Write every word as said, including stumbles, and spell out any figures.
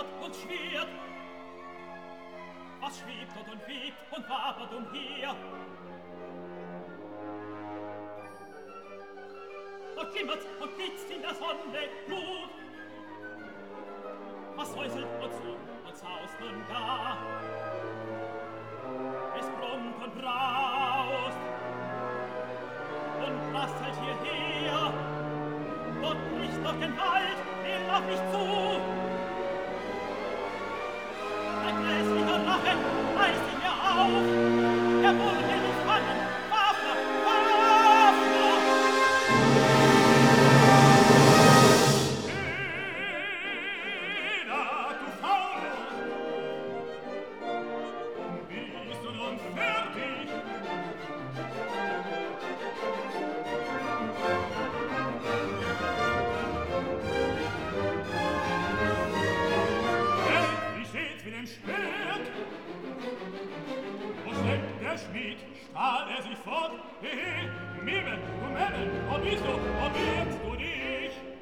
Schwert und Schwert. Was schwebt dort und webt und wabert umher? Dort glimmert und blitzt in der Sonne Blut. Was säuselt und summt und saust nun da? Es brummt und braust und prasselt hierher. Dort bricht durch den Wald, will auf mich zu. Ein grässlicher Rache reißt ihn mir auf. Der Bulle will mich fangen. Waffe, Waffe! Heda, du Fauler! Bist du nun fertig? Mit dem Schwert. Wo steckt der Schmied? Stahl er sich fort? Hehe, Mime, du Memme, wo bist du? Wo birgst du dich?